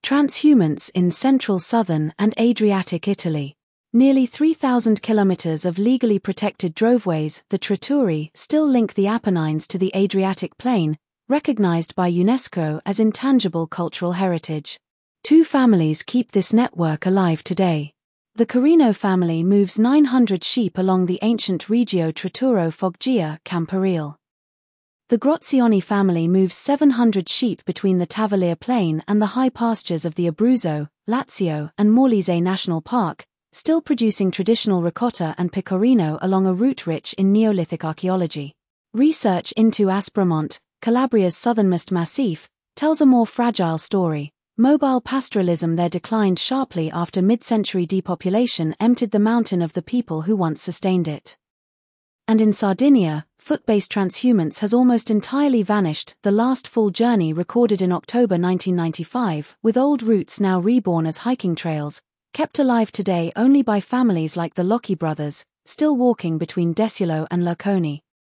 Transhumance in central southern and Adriatic Italy. Nearly 3,000 kilometers of legally protected droveways, the Trattori, still link the Apennines to the Adriatic Plain, recognized by UNESCO as intangible cultural heritage. Two families keep this network alive today. The Carino family moves 900 sheep along the ancient Regio Tratturo Foggia Camporeale. The Grazioni family moves 700 sheep between the Tavoliere Plain and the high pastures of the Abruzzo, Lazio, and Morlise National Park, still producing traditional ricotta and pecorino along a route rich in Neolithic archaeology. Research into Aspromont, Calabria's southernmost massif, tells a more fragile story. Mobile pastoralism there declined sharply after mid-century depopulation emptied the mountain of the people who once sustained it. And in Sardinia, foot-based transhumance has almost entirely vanished, the last full journey recorded in October 1995, with old routes now reborn as hiking trails, kept alive today only by families like the Locchi brothers, still walking between Desulo and Lurconi.